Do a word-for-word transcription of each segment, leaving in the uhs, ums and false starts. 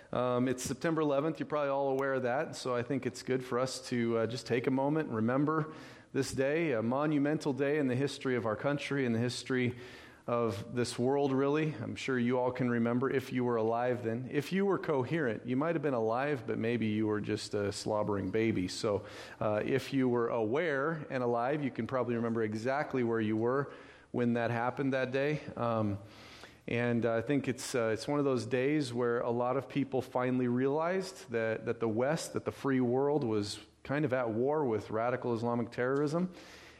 Um, it's September eleventh. You're probably all aware of that. So I think it's good for us to uh, just take a moment and remember this day, a monumental day in the history of our country, in the history of this world, really. I'm sure you all can remember if you were alive then. If you were coherent, you might have been alive, but maybe you were just a slobbering baby. So uh, if you were aware and alive, you can probably remember exactly where you were when that happened that day. Um, and uh, I think it's uh, it's one of those days where a lot of people finally realized that, that the West, that the free world was kind of at war with radical Islamic terrorism.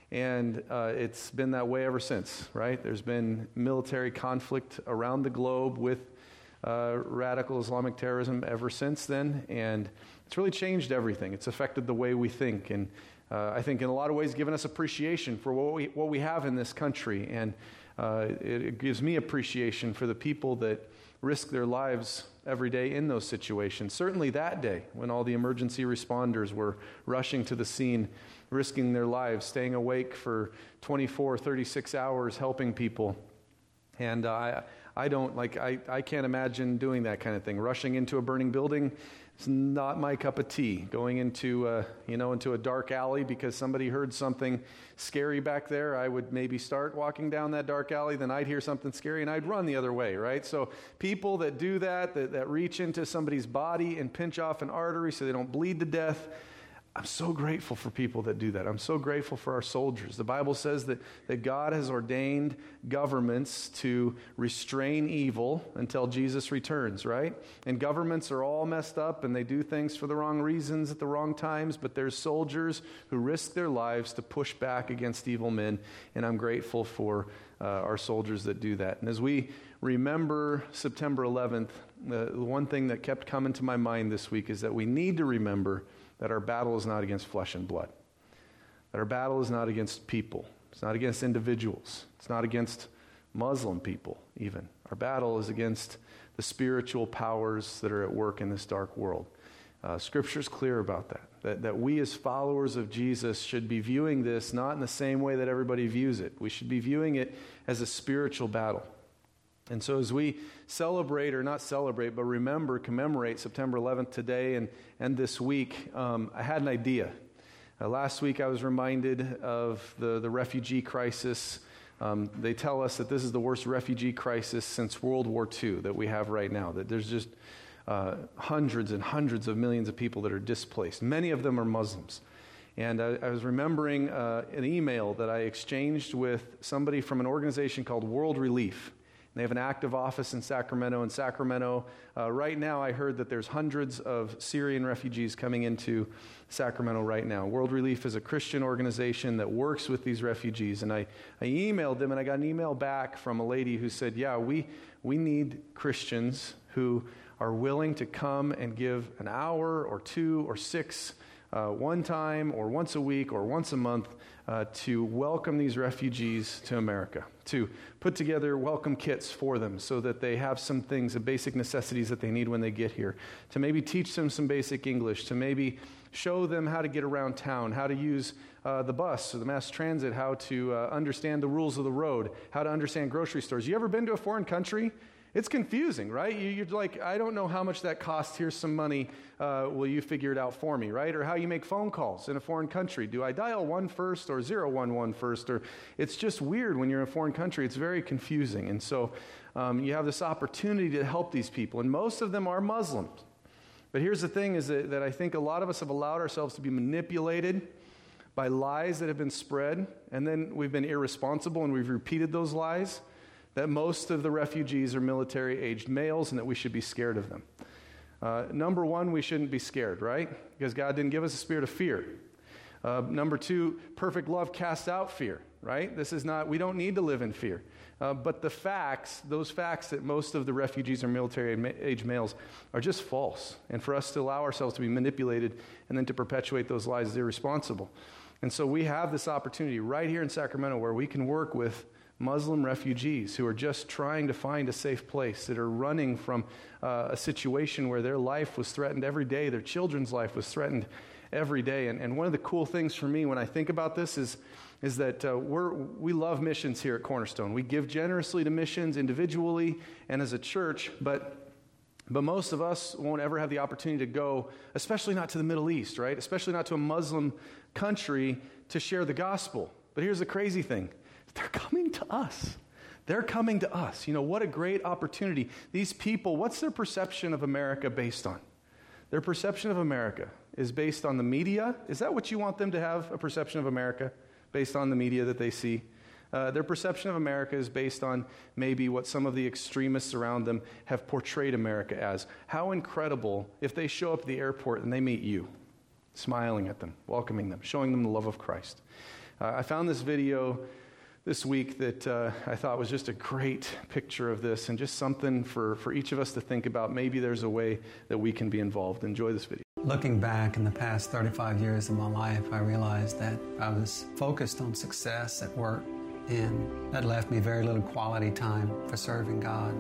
And uh, it's been that way ever since, right? There's been military conflict around the globe with uh, radical Islamic terrorism ever since then, and it's really changed everything. It's affected the way we think, and uh, I think in a lot of ways given us appreciation for what we what we have in this country, and uh, it, it gives me appreciation for the people that risk their lives every day in those situations. Certainly that day when all the emergency responders were rushing to the scene, risking their lives, staying awake for twenty-four, thirty-six hours, helping people. And uh, I, I don't, like, I, I can't imagine doing that kind of thing. Rushing into a burning building is not my cup of tea. Going into, uh, you know, into a dark alley because somebody heard something scary back there, I would maybe start walking down that dark alley, then I'd hear something scary and I'd run the other way, right? So people that do that, that, that reach into somebody's body and pinch off an artery so they don't bleed to death, I'm so grateful for people that do that. I'm so grateful for our soldiers. The Bible says that, that God has ordained governments to restrain evil until Jesus returns, right? And governments are all messed up and they do things for the wrong reasons at the wrong times, but there's soldiers who risk their lives to push back against evil men, and I'm grateful for uh, our soldiers that do that. And as we remember September eleventh, the one thing that kept coming to my mind this week is that we need to remember that our battle is not against flesh and blood. That our battle is not against people. It's not against individuals. It's not against Muslim people, even. Our battle is against the spiritual powers that are at work in this dark world. Uh, Scripture's clear about that. that. That we as followers of Jesus should be viewing this not in the same way that everybody views it. We should be viewing it as a spiritual battle. And so as we celebrate, or not celebrate, but remember, commemorate September eleventh today and, and this week, um, I had an idea. Uh, last week I was reminded of the, the refugee crisis. Um, they tell us that this is the worst refugee crisis since World War Two that we have right now, that there's just uh, hundreds and hundreds of millions of people that are displaced. Many of them are Muslims. And I, I was remembering uh, an email that I exchanged with somebody from an organization called World Relief. They have an active office in Sacramento. In Sacramento, uh, right now, I heard that there's hundreds of Syrian refugees coming into Sacramento right now. World Relief is a Christian organization that works with these refugees. And I, I emailed them, and I got an email back from a lady who said, yeah, we, we need Christians who are willing to come and give an hour or two or six Uh, one time or once a week or once a month uh, to welcome these refugees to America, to put together welcome kits for them so that they have some things, the basic necessities that they need when they get here, to maybe teach them some basic English, to maybe show them how to get around town, how to use uh, the bus or the mass transit, how to uh, understand the rules of the road, how to understand grocery stores. You ever been to a foreign country? It's confusing, right? You, you're like, I don't know how much that costs. Here's some money. Uh, will you figure it out for me, right? Or how you make phone calls in a foreign country. Do I dial one first or zero one one first? Or it's just weird when you're in a foreign country. It's very confusing. And so um, you have this opportunity to help these people. And most of them are Muslims. But here's the thing is that, that I think a lot of us have allowed ourselves to be manipulated by lies that have been spread. And then we've been irresponsible and we've repeated those lies. That most of the refugees are military-aged males and that we should be scared of them. Uh, number one, we shouldn't be scared, right? Because God didn't give us a spirit of fear. Uh, number two, perfect love casts out fear, right? This is not, we don't need to live in fear. Uh, but the facts, those facts that most of the refugees are military-aged males are just false. And for us to allow ourselves to be manipulated and then to perpetuate those lies is irresponsible. And so we have this opportunity right here in Sacramento where we can work with Muslim refugees who are just trying to find a safe place, that are running from uh, a situation where their life was threatened every day, their children's life was threatened every day. And, and one of the cool things for me when I think about this is, is that uh, we're, we love missions here at Cornerstone. We give generously to missions individually and as a church, but But most of us won't ever have the opportunity to go, especially not to the Middle East, right? Especially not to a Muslim country to share the gospel. But here's the crazy thing. They're coming to us. They're coming to us. You know, what a great opportunity. These people, what's their perception of America based on? Their perception of America is based on the media. Is that what you want them to have, a perception of America based on the media that they see? Uh, their perception of America is based on maybe what some of the extremists around them have portrayed America as. How incredible if they show up at the airport and they meet you, smiling at them, welcoming them, showing them the love of Christ. Uh, I found this video this week that uh, I thought was just a great picture of this and just something for, for each of us to think about. Maybe there's a way that we can be involved. Enjoy this video. Looking back in the past thirty-five years of my life, I realized that I was focused on success at work, and that left me very little quality time for serving God.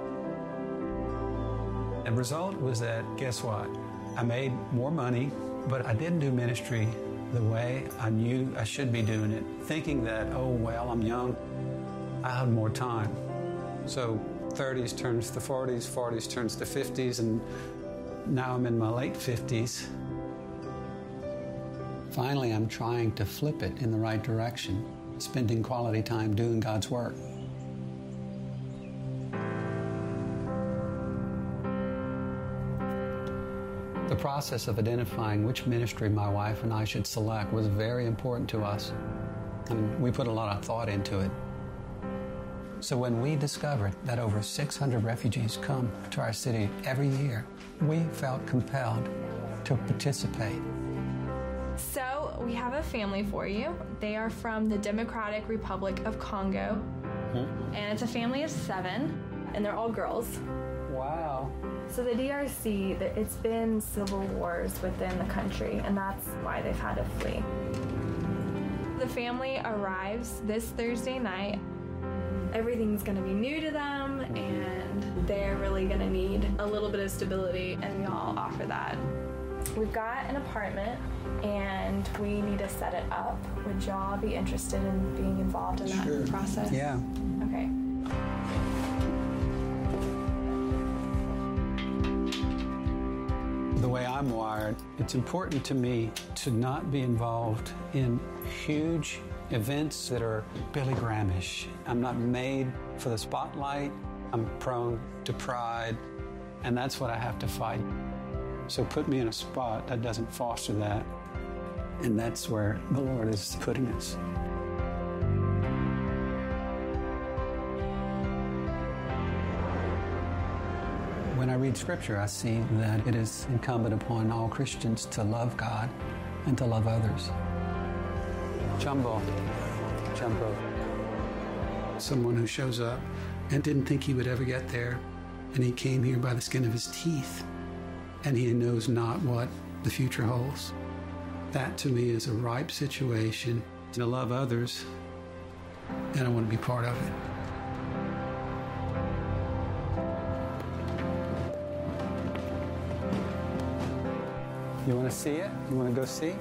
The result was that, guess what? I made more money, but I didn't do ministry the way I knew I should be doing it, thinking that, oh, well, I'm young, I have more time. So thirties turns to forties, forties turns to fifties, and now I'm in my late fifties. Finally, I'm trying to flip it in the right direction, spending quality time doing God's work. The process of identifying which ministry my wife and I should select was very important to us, and we put a lot of thought into it. So when we discovered that over six hundred refugees come to our city every year, we felt compelled to participate. So we have a family for you. They are from the Democratic Republic of Congo, mm-hmm. and it's a family of seven, and they're all girls. Wow. So the D R C, it's been civil wars within the country, and that's why they've had to flee. The family arrives this Thursday night. Everything's going to be new to them, and they're really going to need a little bit of stability, and we all offer that. We've got an apartment, and we need to set it up. Would y'all be interested in being involved in that Sure. process? Yeah. Okay. The way I'm wired, it's important to me to not be involved in huge events that are Billy Graham-ish. I'm not made for the spotlight. I'm prone to pride, and that's what I have to fight. So put me in a spot that doesn't foster that, and that's where the Lord is putting us. When I read Scripture, I see that it is incumbent upon all Christians to love God and to love others. Jumbo. Jumbo. Someone who shows up and didn't think he would ever get there, and he came here by the skin of his teeth, and he knows not what the future holds. That, to me, is a ripe situation to love others, and I want to be part of it. You want to see it? You want to go see?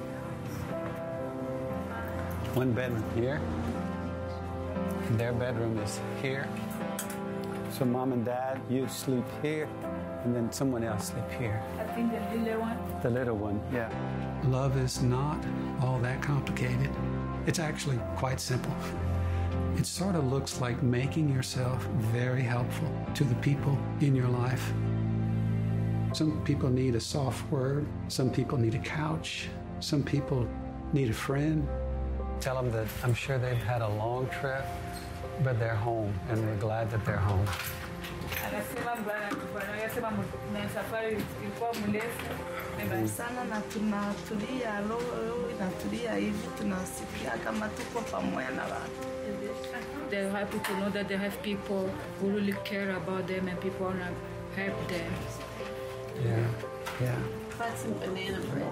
One bedroom here. And their bedroom is here. So mom and dad, you sleep here, and then someone else sleep here. I think the little one. The little one, yeah. Love is not all that complicated. It's actually quite simple. It sort of looks like making yourself very helpful to the people in your life. Some people need a soft word. Some people need a couch. Some people need a friend. Tell them that I'm sure they've had a long trip, but they're home, and we're glad that they're home. Sana na tunatulia roho inatulia hivi tunasikia kama tuko pamoja na watu. They're happy to know that they have people who really care about them and people want to help them. Yeah, yeah. Find some banana bread.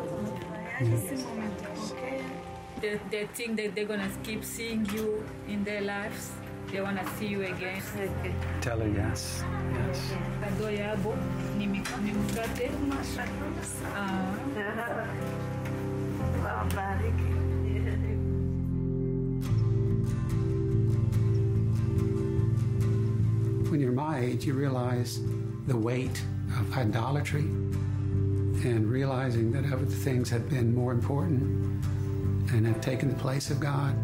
They, they think that they're going to keep seeing you in their lives. They want to see you again. Tell her yes, yes. Kado yabo ni mkate. Ah. When you're my age, you realize the weight of idolatry and realizing that other things have been more important and have taken the place of God.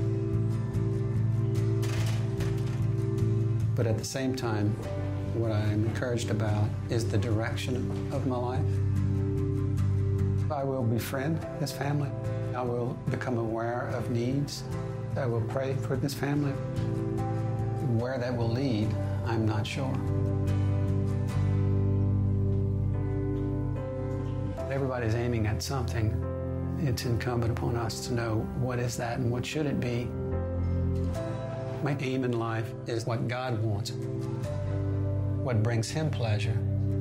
But at the same time, what I'm encouraged about is the direction of my life. I will befriend this family. I will become aware of needs. I will pray for this family. Where that will lead, I'm not sure. Everybody's aiming at something. It's incumbent upon us to know what is that and what should it be. My aim in life is what God wants, what brings Him pleasure,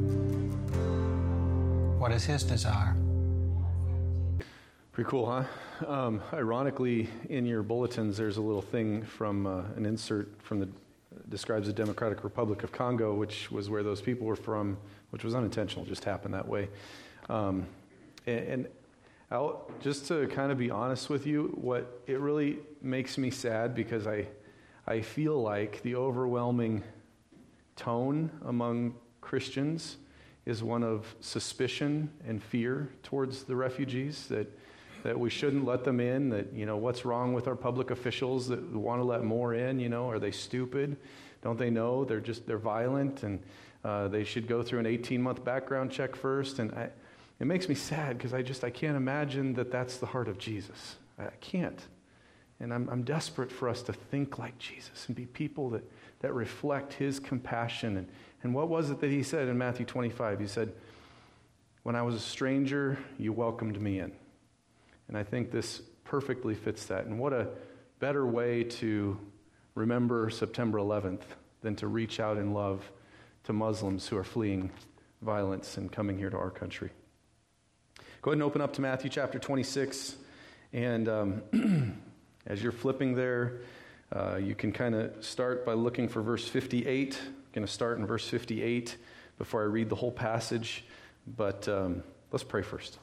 what is His desire. Pretty cool, huh? Um, ironically, in your bulletins, there's a little thing from uh, an insert from the describes the Democratic Republic of Congo, which was where those people were from, which was unintentional, just happened that way. Um, and, and I'll, just to kind of be honest with you, what it really makes me sad, because I, I feel like the overwhelming tone among Christians is one of suspicion and fear towards the refugees, that that we shouldn't let them in, that, you know, what's wrong with our public officials that want to let more in, you know, are they stupid? Don't they know they're just, they're violent, and uh, they should go through an eighteen-month background check first? And I, it makes me sad, because I just, I can't imagine that that's the heart of Jesus. I can't. And I'm, I'm desperate for us to think like Jesus and be people that, that reflect His compassion. And, and what was it that He said in Matthew twenty-five? He said, when I was a stranger, you welcomed me in. And I think this perfectly fits that. And what a better way to remember September eleventh than to reach out in love to Muslims who are fleeing violence and coming here to our country. Go ahead and open up to Matthew chapter twenty-six. And um, as you're flipping there, uh, you can kind of start by looking for verse fifty-eight. I'm going to start in verse fifty-eight before I read the whole passage. But um, let's pray first.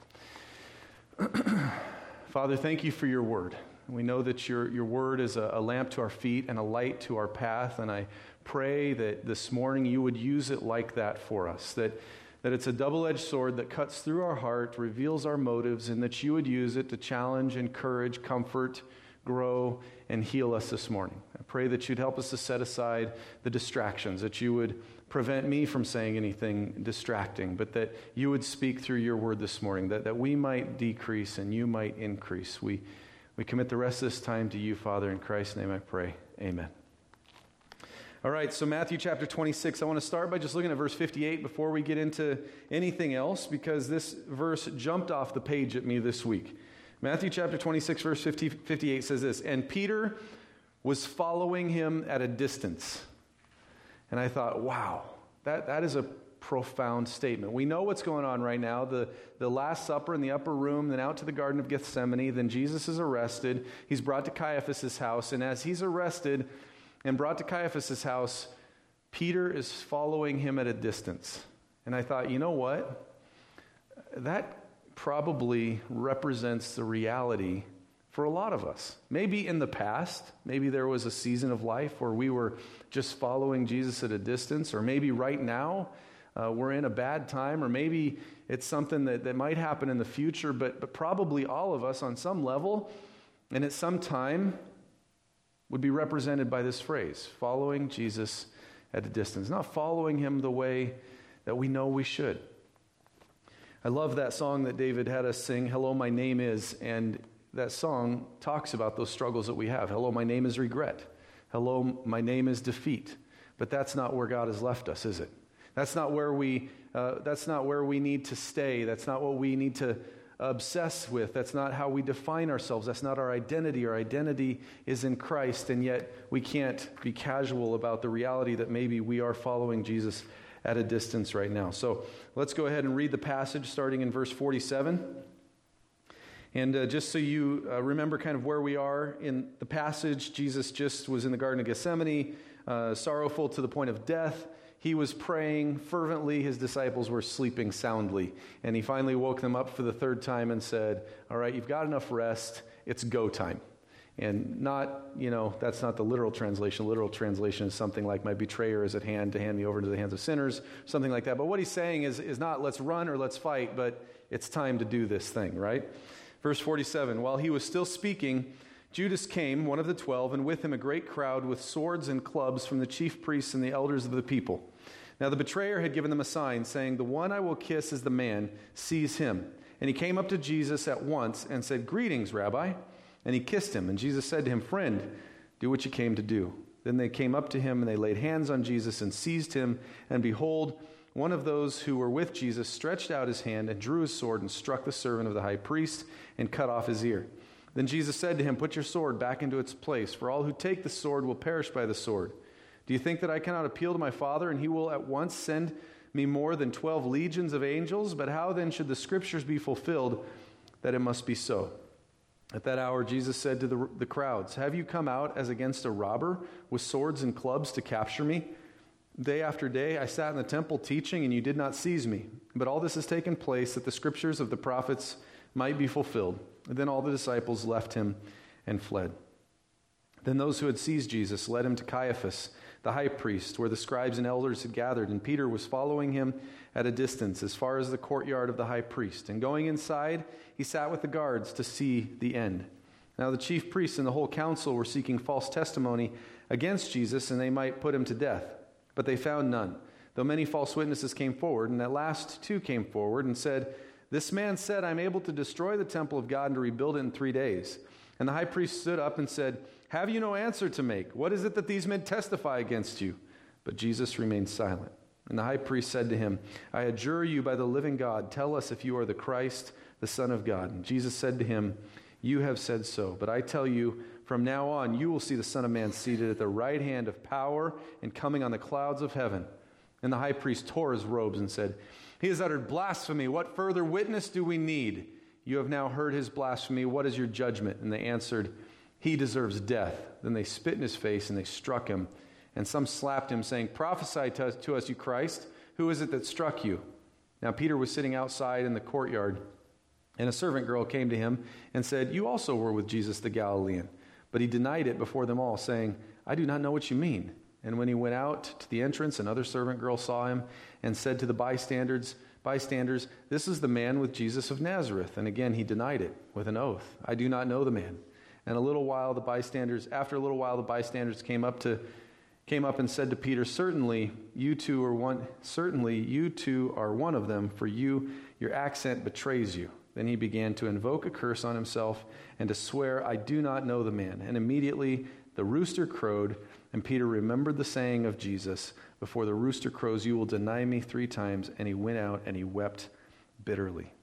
Father, thank you for your word. We know that your, your word is a, a lamp to our feet and a light to our path, and I pray that this morning you would use it like that for us, that, that it's a double-edged sword that cuts through our heart, reveals our motives, and that you would use it to challenge, encourage, comfort, grow, and heal us this morning. I pray that you'd help us to set aside the distractions, that you would prevent me from saying anything distracting, but that you would speak through your word this morning, that, that we might decrease and you might increase. We, we commit the rest of this time to you, Father. In Christ's name I pray. Amen. All right, so Matthew chapter twenty-six. I want to start by just looking at verse fifty-eight before we get into anything else, because this verse jumped off the page at me this week. Matthew chapter twenty-six, verse fifty, fifty-eight says this, and Peter was following him at a distance. And I thought, wow, that, that is a profound statement. We know what's going on right now. The, the Last Supper in the upper room, then out to the Garden of Gethsemane. Then Jesus is arrested. He's brought to Caiaphas' house. And as he's arrested and brought to Caiaphas' house, Peter is following him at a distance. And I thought, you know what? That probably represents the reality for a lot of us. Maybe in the past, maybe there was a season of life where we were just following Jesus at a distance, or maybe right now uh, we're in a bad time, or maybe it's something that, that might happen in the future, but, but probably all of us on some level and at some time would be represented by this phrase, following Jesus at a distance, not following him the way that we know we should. I love that song that David had us sing, Hello, My Name Is, and that song talks about those struggles that we have. Hello, my name is regret. Hello, my name is defeat. But that's not where God has left us, is it? That's not where we. Uh, that's not where we need to stay. That's not what we need to obsess with. That's not how we define ourselves. That's not our identity. Our identity is in Christ, and yet we can't be casual about the reality that maybe we are following Jesus at a distance right now. So let's go ahead and read the passage starting in verse forty-seven. And uh, just so you uh, remember kind of where we are in the passage, Jesus just was in the Garden of Gethsemane, uh, sorrowful to the point of death. He was praying fervently. His disciples were sleeping soundly. And he finally woke them up for the third time and said, all right, you've got enough rest. It's go time. And not, you know, that's not the literal translation. Literal translation is something like, my betrayer is at hand to hand me over into the hands of sinners, something like that. But what he's saying is, is not let's run or let's fight, but it's time to do this thing, right? Verse forty-seven, while he was still speaking, Judas came, one of the twelve, and with him a great crowd with swords and clubs from the chief priests and the elders of the people. Now the betrayer had given them a sign, saying, the one I will kiss is the man, seize him. And he came up to Jesus at once and said, greetings, Rabbi. And he kissed him. And Jesus said to him, friend, do what you came to do. Then they came up to him, and they laid hands on Jesus and seized him. And behold, one of those who were with Jesus stretched out his hand and drew his sword and struck the servant of the high priest and cut off his ear. Then Jesus said to him, put your sword back into its place, for all who take the sword will perish by the sword. Do you think that I cannot appeal to my Father, and he will at once send me more than twelve legions of angels? But how then should the scriptures be fulfilled that it must be so? At that hour, Jesus said to the, the crowds, have you come out as against a robber with swords and clubs to capture me? Day after day I sat in the temple teaching, and you did not seize me. But all this has taken place that the scriptures of the prophets might be fulfilled. And then all the disciples left him and fled. Then those who had seized Jesus led him to Caiaphas, the high priest, where the scribes and elders had gathered, and Peter was following him at a distance as far as the courtyard of the high priest. And going inside, he sat with the guards to see the end. Now the chief priests and the whole council were seeking false testimony against Jesus, and they might put him to death. But they found none, though many false witnesses came forward. And at last two came forward and said, this man said, I'm able to destroy the temple of God and to rebuild it in three days. And the high priest stood up and said, have you no answer to make? What is it that these men testify against you? But Jesus remained silent. And the high priest said to him, I adjure you by the living God, tell us if you are the Christ, the Son of God. And Jesus said to him, you have said so. But I tell you, from now on you will see the Son of Man seated at the right hand of power and coming on the clouds of heaven. And the high priest tore his robes and said, he has uttered blasphemy. What further witness do we need? You have now heard his blasphemy. What is your judgment? And they answered, he deserves death. Then they spit in his face and they struck him. And some slapped him, saying, prophesy to us, to us, you Christ. Who is it that struck you? Now Peter was sitting outside in the courtyard, and a servant girl came to him and said, you also were with Jesus the Galilean. But he denied it before them all, saying, I do not know what you mean. And when he went out to the entrance, another servant girl saw him and said to the bystanders, bystanders, this is the man with Jesus of Nazareth. And again he denied it with an oath. I do not know the man. And a little while the bystanders, after a little while the bystanders came up to came up and said to Peter, certainly you two are one certainly you two are one of them, for you your accent betrays you. Then he began to invoke a curse on himself and to swear, I do not know the man. And immediately the rooster crowed, and Peter remembered the saying of Jesus, before the rooster crows, you will deny me three times. And he went out and he wept bitterly.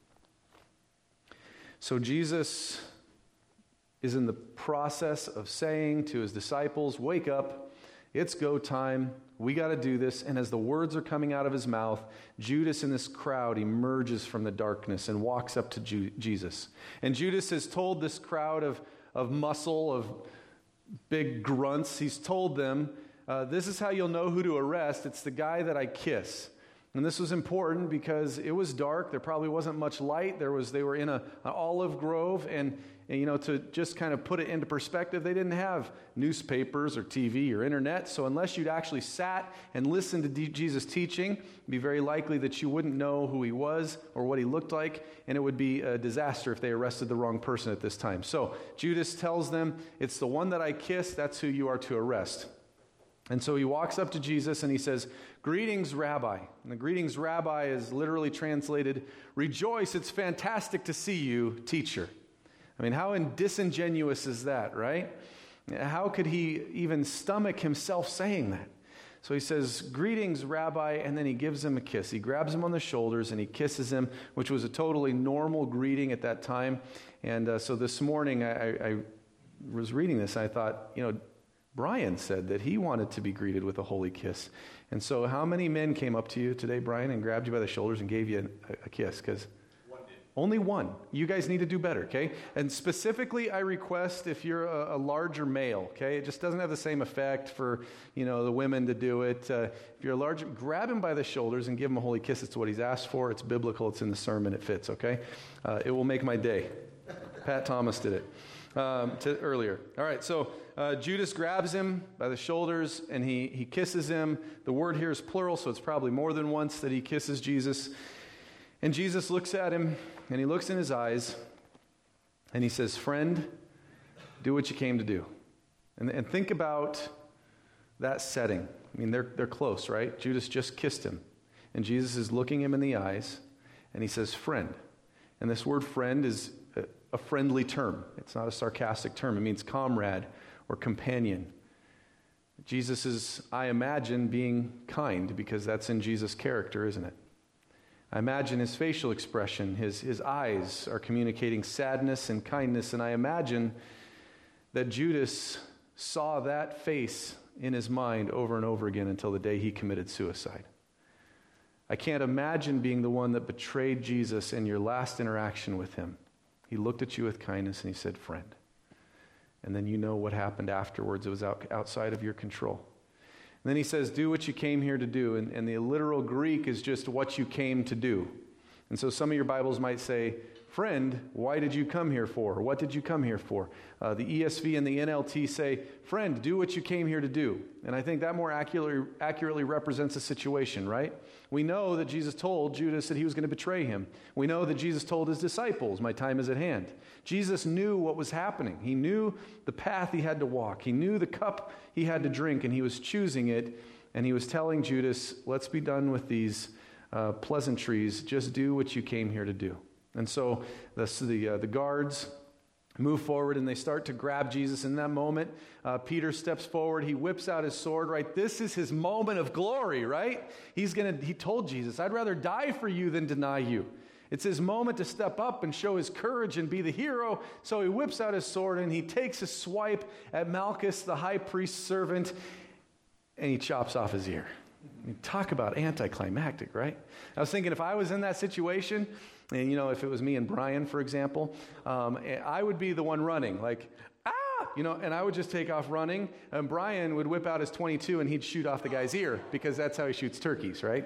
So Jesus is in the process of saying to his disciples, wake up, it's go time, we got to do this. And as the words are coming out of his mouth, Judas in this crowd emerges from the darkness and walks up to Ju- Jesus. And Judas has told this crowd of, of muscle, of big grunts, he's told them, uh, this is how you'll know who to arrest. It's the guy that I kiss. And this was important because it was dark. There probably wasn't much light. There was, they were in a, an olive grove. And, and, you know, to just kind of put it into perspective, they didn't have newspapers or T V or internet. So unless you'd actually sat and listened to D- Jesus' teaching, it'd be very likely that you wouldn't know who he was or what he looked like. And it would be a disaster if they arrested the wrong person at this time. So Judas tells them, it's the one that I kiss. That's who you are to arrest. And so he walks up to Jesus and he says, greetings, Rabbi. And the greetings, Rabbi is literally translated, rejoice, it's fantastic to see you, teacher. I mean, how disingenuous is that, right? How could he even stomach himself saying that? So he says, greetings, Rabbi, and then he gives him a kiss. He grabs him on the shoulders and he kisses him, which was a totally normal greeting at that time. And uh, so this morning I, I, I was reading this and I thought, you know, Brian said that he wanted to be greeted with a holy kiss. And so how many men came up to you today, Brian, and grabbed you by the shoulders and gave you a, a kiss? Because only one. You guys need to do better, okay? And specifically, I request if you're a, a larger male, okay? It just doesn't have the same effect for, you know, the women to do it. Uh, if you're a larger, grab him by the shoulders and give him a holy kiss. It's what he's asked for. It's biblical. It's in the sermon. It fits, okay? Uh, it will make my day. Pat Thomas did it. um, to earlier. All right, so uh, Judas grabs him by the shoulders and he, he kisses him. The word here is plural, so it's probably more than once that he kisses Jesus. And Jesus looks at him and he looks in his eyes and he says, "Friend, do what you came to do." And, and think about that setting. I mean, they're, they're close, right? Judas just kissed him. And Jesus is looking him in the eyes, and he says, "Friend." And this word friend is a, a friendly term. It's not a sarcastic term. It means comrade or companion. Jesus is, I imagine, being kind, because that's in Jesus' character, isn't it? I imagine his facial expression, his, his eyes are communicating sadness and kindness, and I imagine that Judas saw that face in his mind over and over again until the day he committed suicide. I can't imagine being the one that betrayed Jesus in your last interaction with him. He looked at you with kindness and he said, "Friend." And then you know what happened afterwards. It was out, outside of your control. And then he says, "Do what you came here to do." And, and the literal Greek is just what you came to do. And so some of your Bibles might say, "Friend, why did you come here for?" Or "What did you come here for?" Uh, the E S V and the N L T say, "Friend, do what you came here to do." And I think that more accurately, accurately represents the situation, right? We know that Jesus told Judas that he was going to betray him. We know that Jesus told his disciples, "My time is at hand." Jesus knew what was happening. He knew the path he had to walk. He knew the cup he had to drink, and he was choosing it. And he was telling Judas, "Let's be done with these uh, pleasantries. Just do what you came here to do." And so the, the, uh, the guards move forward and they start to grab Jesus. In that moment, uh, Peter steps forward. He whips out his sword, right? This is his moment of glory, right? He's gonna, he told Jesus, "I'd rather die for you than deny you." It's his moment to step up and show his courage and be the hero. So he whips out his sword and he takes a swipe at Malchus, the high priest's servant, and he chops off his ear. I mean, talk about anticlimactic, right? I was thinking if I was in that situation, and, you know, if it was me and Brian, for example, um, I would be the one running, like, ah, you know, and I would just take off running, and Brian would whip out his twenty-two, and he'd shoot off the guy's ear, because that's how he shoots turkeys, right?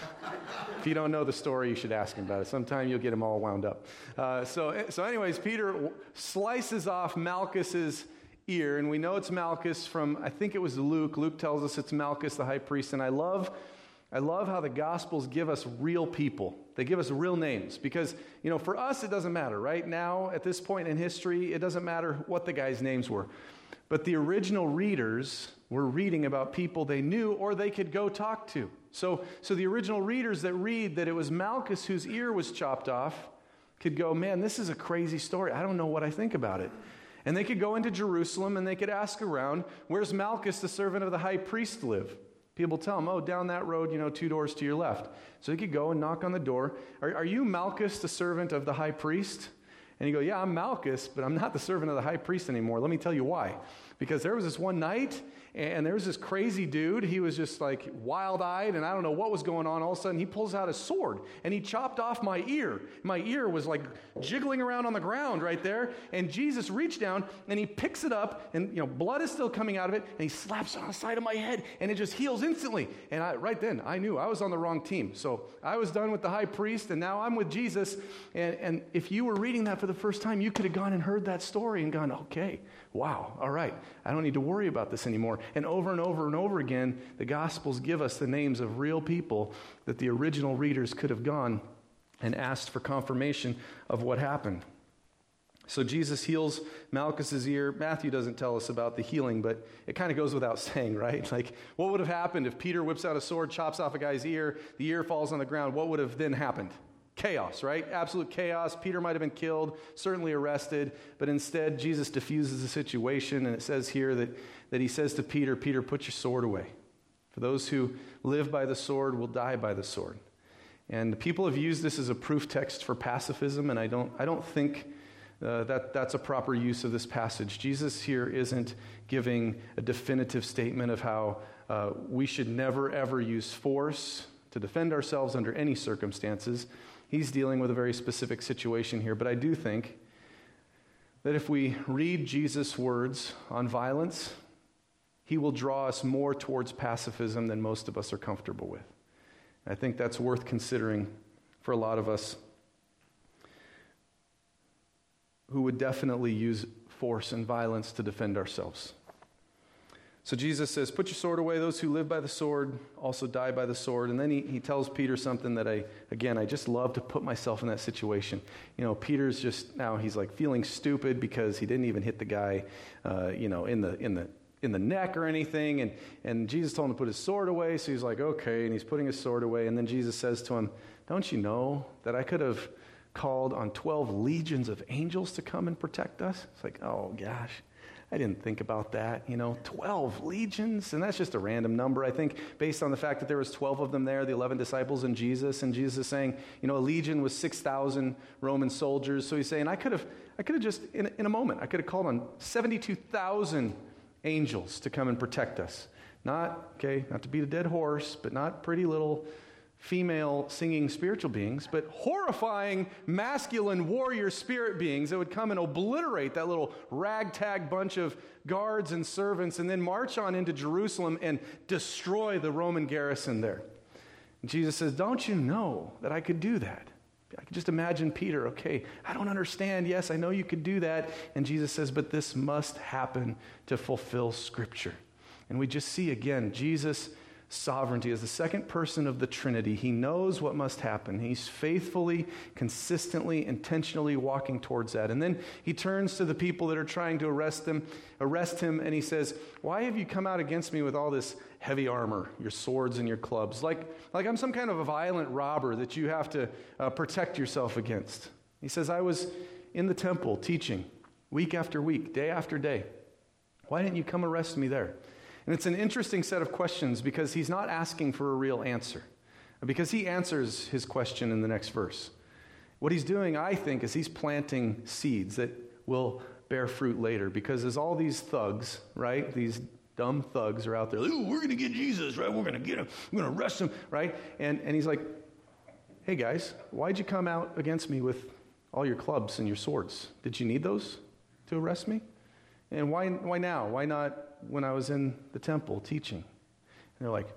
If you don't know the story, you should ask him about it. Sometime you'll get him all wound up. Uh, so, so anyways, Peter slices off Malchus's ear, and we know it's Malchus from, I think it was Luke. Luke tells us it's Malchus, the high priest, and I love I love how the Gospels give us real people. They give us real names because, you know, for us, it doesn't matter. Right now, at this point in history, it doesn't matter what the guys' names were. But the original readers were reading about people they knew or they could go talk to. So, so the original readers that read that it was Malchus whose ear was chopped off could go, "Man, this is a crazy story. I don't know what I think about it." And they could go into Jerusalem and they could ask around, "Where's Malchus, the servant of the high priest, live?" People tell them, "Oh, down that road, you know, two doors to your left." So he could go and knock on the door. Are, are you Malchus, the servant of the high priest? And you go, "Yeah, I'm Malchus, but I'm not the servant of the high priest anymore." Let me tell you why. Because there was this one night, and there was this crazy dude. He was just like wild-eyed, and I don't know what was going on. All of a sudden, he pulls out a sword, and he chopped off my ear. My ear was like jiggling around on the ground right there, and Jesus reached down, and he picks it up, and you know, blood is still coming out of it, and he slaps it on the side of my head, and it just heals instantly. And I, right then, I knew I was on the wrong team. So I was done with the high priest, and now I'm with Jesus. And, and if you were reading that for the first time, you could have gone and heard that story and gone, "Okay, wow, all right, I don't need to worry about this anymore." And over and over and over again, the Gospels give us the names of real people that the original readers could have gone and asked for confirmation of what happened. So Jesus heals Malchus's ear. Matthew doesn't tell us about the healing, but it kind of goes without saying, right? Like, what would have happened if Peter whips out a sword, chops off a guy's ear, the ear falls on the ground? What would have then happened? Chaos, right? Absolute chaos. Peter might have been killed, certainly arrested, but instead Jesus diffuses the situation, and it says here that, that he says to Peter, "Peter, put your sword away. For those who live by the sword will die by the sword." And people have used this as a proof text for pacifism, and I don't, I don't think uh, that that's a proper use of this passage. Jesus here isn't giving a definitive statement of how uh, we should never, ever use force to defend ourselves under any circumstances. He's dealing with a very specific situation here, but I do think that if we read Jesus' words on violence, he will draw us more towards pacifism than most of us are comfortable with. I think that's worth considering for a lot of us who would definitely use force and violence to defend ourselves. So Jesus says, put your sword away. Those who live by the sword also die by the sword. And then he, he tells Peter something that I, again, I just love to put myself in that situation. You know, Peter's just now, he's like feeling stupid because he didn't even hit the guy, uh, you know, in the in the in the neck or anything. And, and Jesus told him to put his sword away. So he's like, okay. And he's putting his sword away. And then Jesus says to him, don't you know that I could have called on twelve legions of angels to come and protect us? It's like, oh gosh. I didn't think about that, you know, twelve legions, and that's just a random number, I think, based on the fact that there was twelve of them there, the eleven disciples and Jesus, and Jesus is saying, you know, a legion was six thousand Roman soldiers, so he's saying, I could have, I could have just, in, in a moment, I could have called on seventy-two thousand angels to come and protect us. Not, okay, not to beat a dead horse, but not pretty little female singing spiritual beings, but horrifying masculine warrior spirit beings that would come and obliterate that little ragtag bunch of guards and servants and then march on into Jerusalem and destroy the Roman garrison there. And Jesus says, don't you know that I could do that? I could just imagine Peter, okay, I don't understand. Yes, I know you could do that. And Jesus says, but this must happen to fulfill Scripture. And we just see again, Jesus' sovereignty as the second person of the Trinity. He knows what must happen. He's faithfully, consistently, intentionally walking towards that. And then he turns to the people that are trying to arrest him, arrest him, and he says, why have you come out against me with all this heavy armor, your swords and your clubs? Like, like I'm some kind of a violent robber that you have to uh, protect yourself against. He says, I was in the temple teaching week after week, day after day. Why didn't you come arrest me there? And it's an interesting set of questions because he's not asking for a real answer. Because he answers his question in the next verse. What he's doing, I think, is he's planting seeds that will bear fruit later. Because as all these thugs, right, these dumb thugs are out there, ooh, we're going to get Jesus, right? We're going to get him. We're going to arrest him, right? And, and he's like, hey guys, why'd you come out against me with all your clubs and your swords? Did you need those to arrest me? And why, why now? Why not when I was in the temple teaching? And they're like,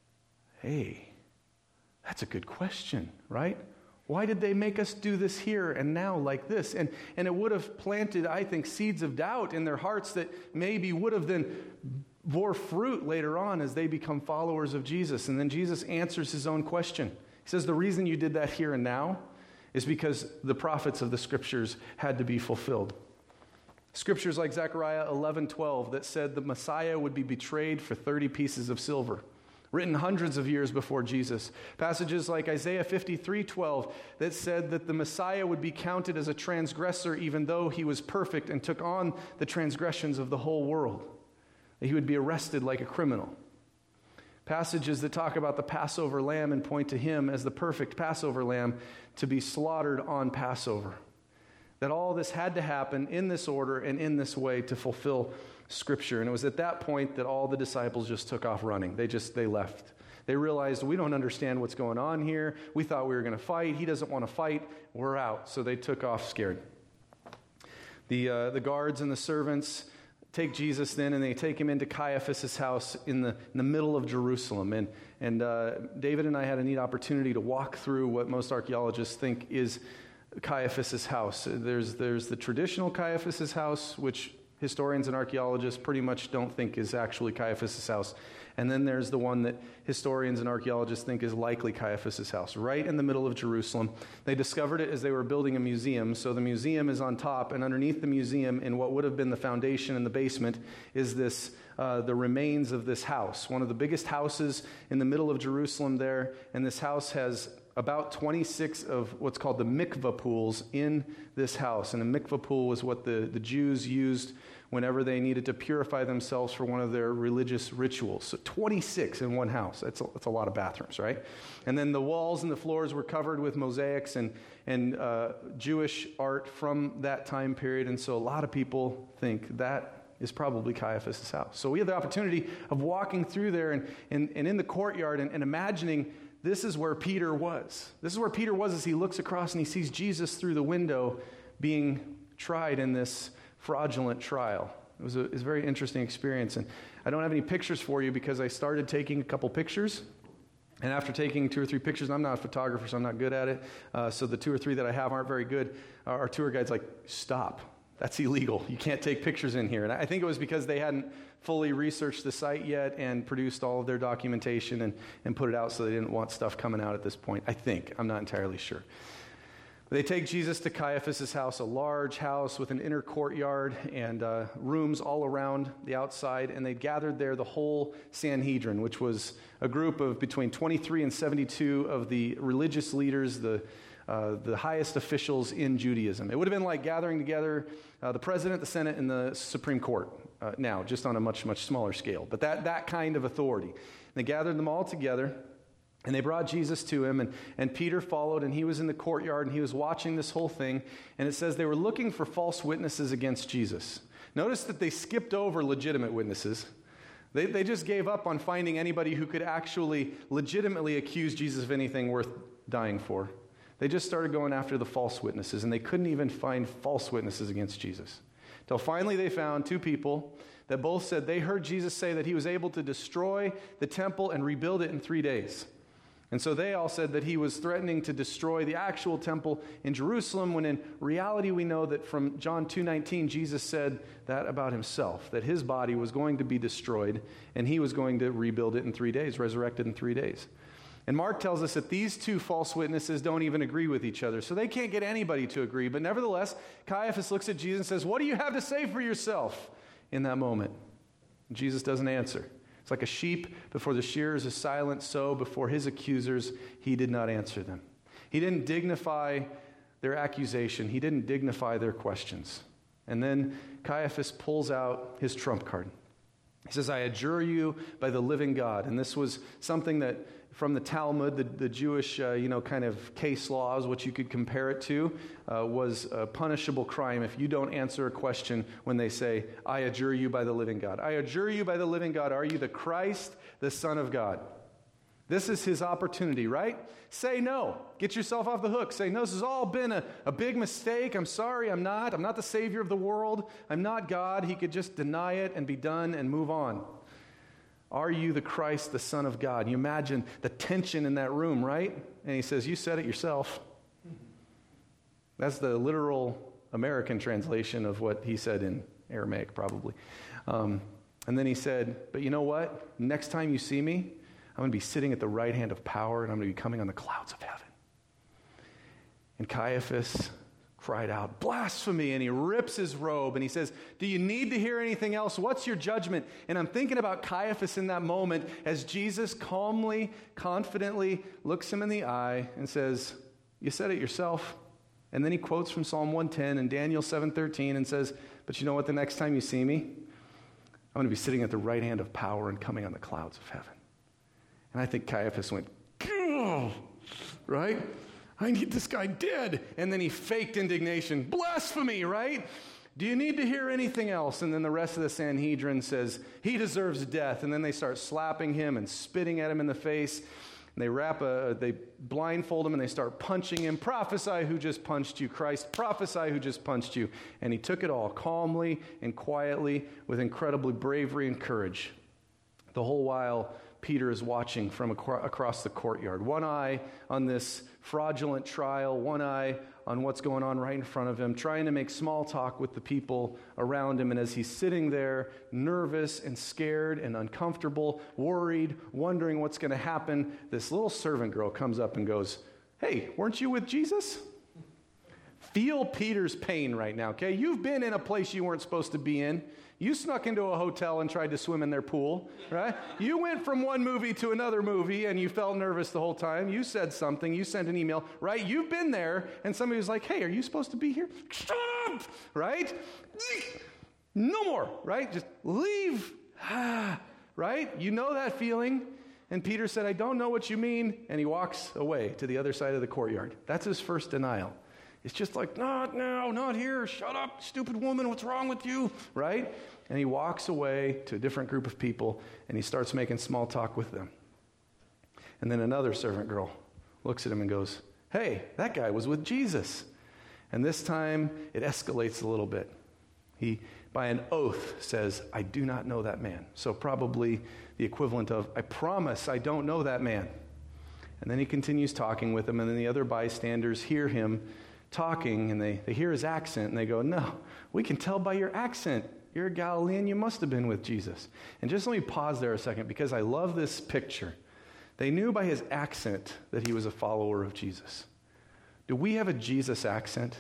hey, that's a good question, right? Why did they make us do this here and now like this? And and it would have planted, I think, seeds of doubt in their hearts that maybe would have then bore fruit later on as they become followers of Jesus. And then Jesus answers his own question. He says, the reason you did that here and now is because the prophets of the Scriptures had to be fulfilled. Scriptures like Zechariah eleven twelve that said the Messiah would be betrayed for thirty pieces of silver, written hundreds of years before Jesus. Passages like Isaiah fifty-three twelve that said that the Messiah would be counted as a transgressor even though he was perfect and took on the transgressions of the whole world. That he would be arrested like a criminal. Passages that talk about the Passover lamb and point to him as the perfect Passover lamb to be slaughtered on Passover. That all this had to happen in this order and in this way to fulfill Scripture. And it was at that point that all the disciples just took off running. They just, they left. They realized, we don't understand what's going on here. We thought we were going to fight. He doesn't want to fight. We're out. So they took off scared. The, uh, the guards and the servants take Jesus then, and they take him into Caiaphas' house in the, in the middle of Jerusalem. And, and uh, David and I had a neat opportunity to walk through what most archaeologists think is Caiaphas' house. There's there's the traditional Caiaphas' house, which historians and archaeologists pretty much don't think is actually Caiaphas' house. And then there's the one that historians and archaeologists think is likely Caiaphas' house, right in the middle of Jerusalem. They discovered it as they were building a museum. So the museum is on top, and underneath the museum, in what would have been the foundation in the basement, is this uh, the remains of this house, one of the biggest houses in the middle of Jerusalem there. And this house has about twenty-six of what's called the mikvah pools in this house. And a mikvah pool was what the, the Jews used whenever they needed to purify themselves for one of their religious rituals. So twenty-six in one house. That's a, that's a lot of bathrooms, right? And then the walls and the floors were covered with mosaics and, and uh, Jewish art from that time period. And so a lot of people think that is probably Caiaphas' house. So we have the opportunity of walking through there and, and, and in the courtyard and, and imagining this is where Peter was. This is where Peter was as he looks across and he sees Jesus through the window being tried in this fraudulent trial. It was a, it was a very interesting experience. And I don't have any pictures for you because I started taking a couple pictures. And after taking two or three pictures, I'm not a photographer, so I'm not good at it. Uh, so the two or three that I have aren't very good. Our tour guide's like, stop. That's illegal. You can't take pictures in here. And I think it was because they hadn't fully researched the site yet and produced all of their documentation and, and put it out, so they didn't want stuff coming out at this point. I think. I'm not entirely sure. They take Jesus to Caiaphas' house, a large house with an inner courtyard and uh, rooms all around the outside, and they gathered there the whole Sanhedrin, which was a group of between twenty-three and seventy-two of the religious leaders, the Uh, the highest officials in Judaism. It would have been like gathering together uh, the president, the Senate, and the Supreme Court uh, now, just on a much, much smaller scale. But that, that kind of authority. And they gathered them all together, and they brought Jesus to him, and, and Peter followed, and he was in the courtyard, and he was watching this whole thing, and it says they were looking for false witnesses against Jesus. Notice that they skipped over legitimate witnesses. They, they just gave up on finding anybody who could actually legitimately accuse Jesus of anything worth dying for. They just started going after the false witnesses, and they couldn't even find false witnesses against Jesus. Till finally they found two people that both said they heard Jesus say that he was able to destroy the temple and rebuild it in three days. And so they all said that he was threatening to destroy the actual temple in Jerusalem, when in reality we know that from John two nineteen, Jesus said that about himself, that his body was going to be destroyed, and he was going to rebuild it in three days, resurrected in three days. And Mark tells us that these two false witnesses don't even agree with each other, so they can't get anybody to agree. But nevertheless, Caiaphas looks at Jesus and says, "What do you have to say for yourself?" in that moment. Jesus doesn't answer. It's like a sheep before the shearers is silent, so before his accusers, he did not answer them. He didn't dignify their accusation. He didn't dignify their questions. And then Caiaphas pulls out his trump card. He says, "I adjure you by the living God." And this was something that from the Talmud, the, the Jewish, uh, you know, kind of case laws, what you could compare it to, uh, was a punishable crime if you don't answer a question when they say, "I adjure you by the living God." I adjure you by the living God. Are you the Christ, the Son of God? This is his opportunity, right? Say no. Get yourself off the hook. Say, "No, this has all been a, a big mistake. I'm sorry, I'm not. I'm not the Savior of the world. I'm not God." He could just deny it and be done and move on. Are you the Christ, the Son of God? You imagine the tension in that room, right? And he says, "You said it yourself." That's the literal American translation of what he said in Aramaic, probably. Um, and then he said, "But you know what? Next time you see me, I'm going to be sitting at the right hand of power, and I'm going to be coming on the clouds of heaven." And Caiaphas cried out, "Blasphemy!" And he rips his robe and he says, "Do you need to hear anything else? What's your judgment?" And I'm thinking about Caiaphas in that moment as Jesus calmly, confidently looks him in the eye and says, "You said it yourself." And then he quotes from Psalm one ten and Daniel seven thirteen and says, "But you know what? The next time you see me, I'm going to be sitting at the right hand of power and coming on the clouds of heaven." And I think Caiaphas went, "Gah!" Right? "I need this guy dead." And then he faked indignation. "Blasphemy," right? "Do you need to hear anything else?" And then the rest of the Sanhedrin says, "He deserves death." And then they start slapping him and spitting at him in the face. And they wrap a, they blindfold him and they start punching him. "Prophesy who just punched you, Christ. Prophesy who just punched you." And he took it all calmly and quietly with incredible bravery and courage. The whole while, Peter is watching from acro- across the courtyard. One eye on this fraudulent trial, one eye on what's going on right in front of him, trying to make small talk with the people around him. And as he's sitting there, nervous and scared and uncomfortable, worried, wondering what's going to happen, this little servant girl comes up and goes, "Hey, weren't you with Jesus?" Feel Peter's pain right now, okay? You've been in a place you weren't supposed to be in. You snuck into a hotel and tried to swim in their pool, right? You went from one movie to another movie and you felt nervous the whole time. You said something. You sent an email, right? You've been there, and somebody was like, "Hey, are you supposed to be here?" Shut up, right? No more, right? Just leave, right? You know that feeling. And Peter said, "I don't know what you mean." And he walks away to the other side of the courtyard. That's his first denial. It's just like, "Not now, not here. Shut up, stupid woman. What's wrong with you?" Right? And he walks away to a different group of people, and he starts making small talk with them. And then another servant girl looks at him and goes, "Hey, that guy was with Jesus." And this time, it escalates a little bit. He, by an oath, says, "I do not know that man." So probably the equivalent of, "I promise I don't know that man." And then he continues talking with him, and then the other bystanders hear him talking, and they, they hear his accent, and they go, no, we can tell by your accent. You're a Galilean. You must have been with Jesus. And just let me pause there a second, because I love this picture. They knew by his accent that he was a follower of Jesus. Do we have a Jesus accent?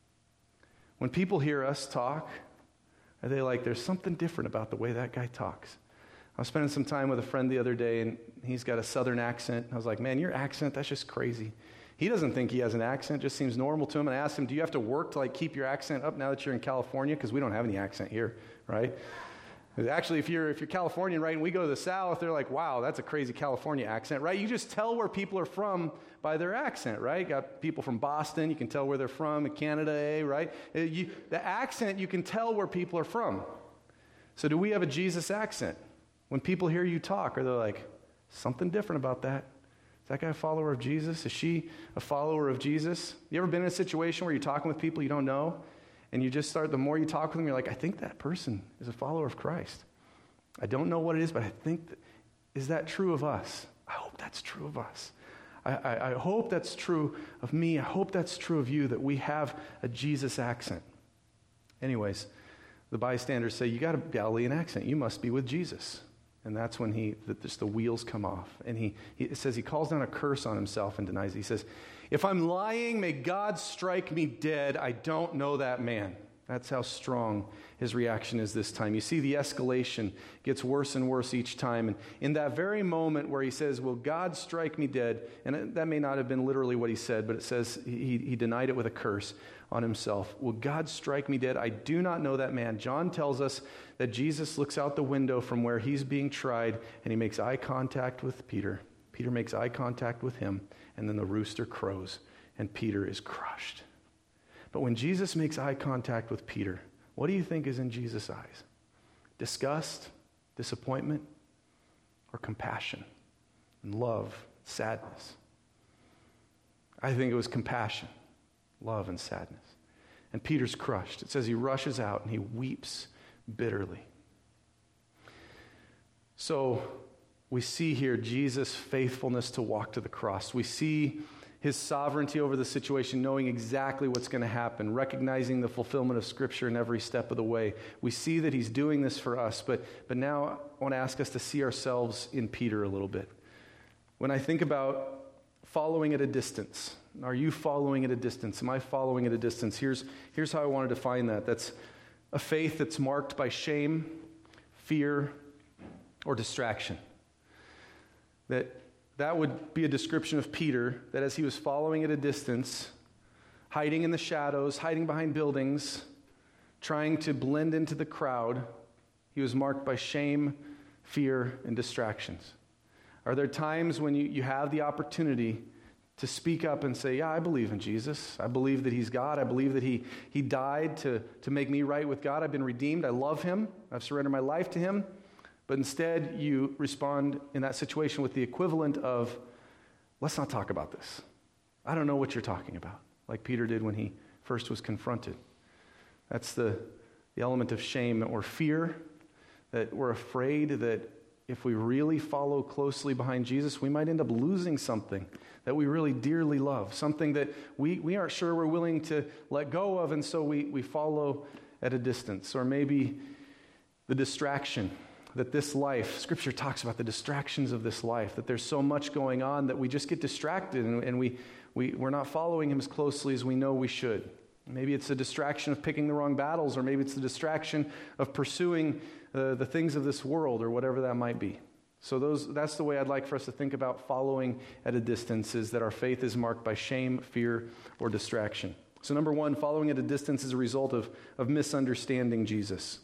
When people hear us talk, are they like, there's something different about the way that guy talks? I was spending some time with a friend the other day, and he's got a southern accent. I was like, man, your accent, that's just crazy. He doesn't think he has an accent, just seems normal to him. And I asked him, do you have to work to like keep your accent up now that you're in California? Because we don't have any accent here, right? Actually, if you're if you're Californian, right, and we go to the South, they're like, wow, that's a crazy California accent, right? You just tell where people are from by their accent, right? Got people from Boston, you can tell where they're from, in Canada, eh, right? You, the accent, you can tell where people are from. So do we have a Jesus accent? When people hear you talk, are they like, something different about that? Is that guy a follower of Jesus? Is she a follower of Jesus? You ever been in a situation where you're talking with people you don't know, and you just start, the more you talk with them, you're like, I think that person is a follower of Christ. I don't know what it is, but I think, that, is that true of us? I hope that's true of us. I, I, I hope that's true of me. I hope that's true of you, that we have a Jesus accent. Anyways, the bystanders say, you got a Galilean accent. You must be with Jesus. And that's when he, the, just the wheels come off. And he, he it says he calls down a curse on himself and denies it. He says, if I'm lying, may God strike me dead. I don't know that man. That's how strong his reaction is this time. You see, the escalation gets worse and worse each time. And in that very moment where he says, will God strike me dead? And that may not have been literally what he said, but it says he, he denied it with a curse on himself. Will God strike me dead? I do not know that man. John tells us that Jesus looks out the window from where he's being tried, and he makes eye contact with Peter. Peter makes eye contact with him, and then the rooster crows, and Peter is crushed. But when Jesus makes eye contact with Peter, what do you think is in Jesus' eyes? Disgust, disappointment, or compassion, and love, sadness? I think it was compassion, love, and sadness. And Peter's crushed. It says he rushes out and he weeps bitterly. So we see here Jesus' faithfulness to walk to the cross. We see his sovereignty over the situation, knowing exactly what's going to happen, recognizing the fulfillment of Scripture in every step of the way. We see that he's doing this for us, but, but now I want to ask us to see ourselves in Peter a little bit. When I think about following at a distance, are you following at a distance? Am I following at a distance? Here's, here's how I want to define that. That's a faith that's marked by shame, fear, or distraction. That That would be a description of Peter, that as he was following at a distance, hiding in the shadows, hiding behind buildings, trying to blend into the crowd, he was marked by shame, fear, and distractions. Are there times when you, you have the opportunity to speak up and say, yeah, I believe in Jesus. I believe that he's God. I believe that he, he died to, to make me right with God. I've been redeemed. I love him. I've surrendered my life to him. But instead, you respond in that situation with the equivalent of, let's not talk about this. I don't know what you're talking about, like Peter did when he first was confronted. That's the, the element of shame or fear, that we're afraid that if we really follow closely behind Jesus, we might end up losing something that we really dearly love, something that we, we aren't sure we're willing to let go of, and so we, we follow at a distance. Or maybe the distraction that this life, Scripture talks about the distractions of this life, that there's so much going on that we just get distracted and, and we, we, we're not following him as closely as we know we should. Maybe it's a distraction of picking the wrong battles, or maybe it's the distraction of pursuing uh, the things of this world, or whatever that might be. So those that's the way I'd like for us to think about following at a distance, is that our faith is marked by shame, fear, or distraction. So number one, following at a distance is a result of, of misunderstanding Jesus.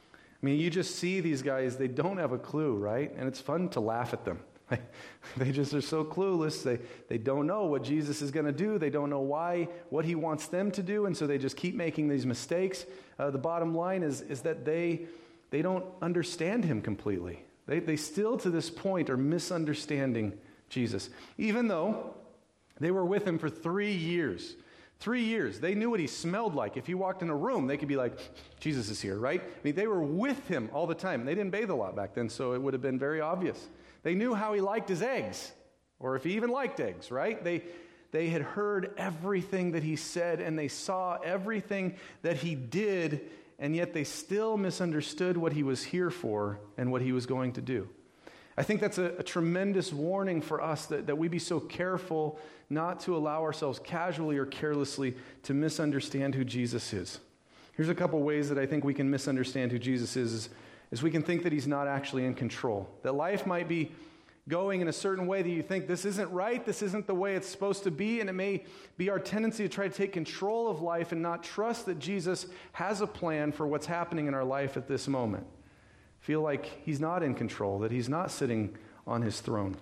I mean, you just see these guys, they don't have a clue, right? And it's fun to laugh at them. They just are so clueless. They they don't know what Jesus is going to do. They don't know why, what he wants them to do, and so they just keep making these mistakes. Uh, the bottom line is, is that they they don't understand him completely. They they still to this point are misunderstanding Jesus. Even though they were with him for three years. Three years. They knew what he smelled like. If he walked in a room, they could be like, Jesus is here, right? I mean, they were with him all the time. They didn't bathe a lot back then, so it would have been very obvious. They knew how he liked his eggs, or if he even liked eggs, right? They They had heard everything that he said, and they saw everything that he did, and yet they still misunderstood what he was here for and what he was going to do. I think that's a, a tremendous warning for us that, that we be so careful not to allow ourselves casually or carelessly to misunderstand who Jesus is. Here's a couple ways that I think we can misunderstand who Jesus is, is, is we can think that he's not actually in control. That life might be going in a certain way that you think this isn't right, this isn't the way it's supposed to be, and it may be our tendency to try to take control of life and not trust that Jesus has a plan for what's happening in our life at this moment. Feel like he's not in control, that he's not sitting on his throne.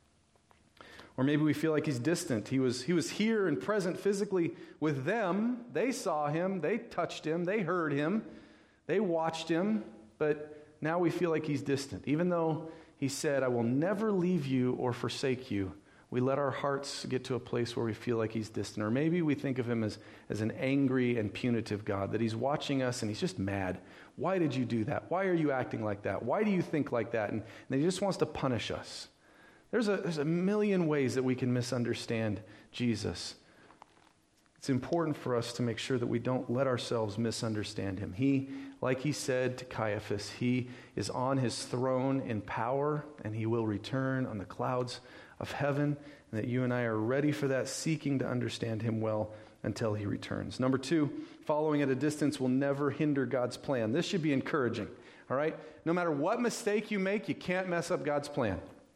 Or maybe we feel like he's distant. He was, he was here and present physically with them. They saw him, they touched him, they heard him, they watched him, but now we feel like he's distant. Even though he said, I will never leave you or forsake you, we let our hearts get to a place where we feel like he's distant. Or maybe we think of him as, as an angry and punitive God, that he's watching us and he's just mad. Why did you do that? Why are you acting like that? Why do you think like that? And, and he just wants to punish us. There's a, there's a million ways that we can misunderstand Jesus. It's important for us to make sure that we don't let ourselves misunderstand him. He, like he said to Caiaphas, he is on his throne in power, and he will return on the clouds of heaven, and that you and I are ready for that, seeking to understand him well until he returns. Number two, following at a distance will never hinder God's plan. This should be encouraging, all right? No matter what mistake you make, you can't mess up God's plan.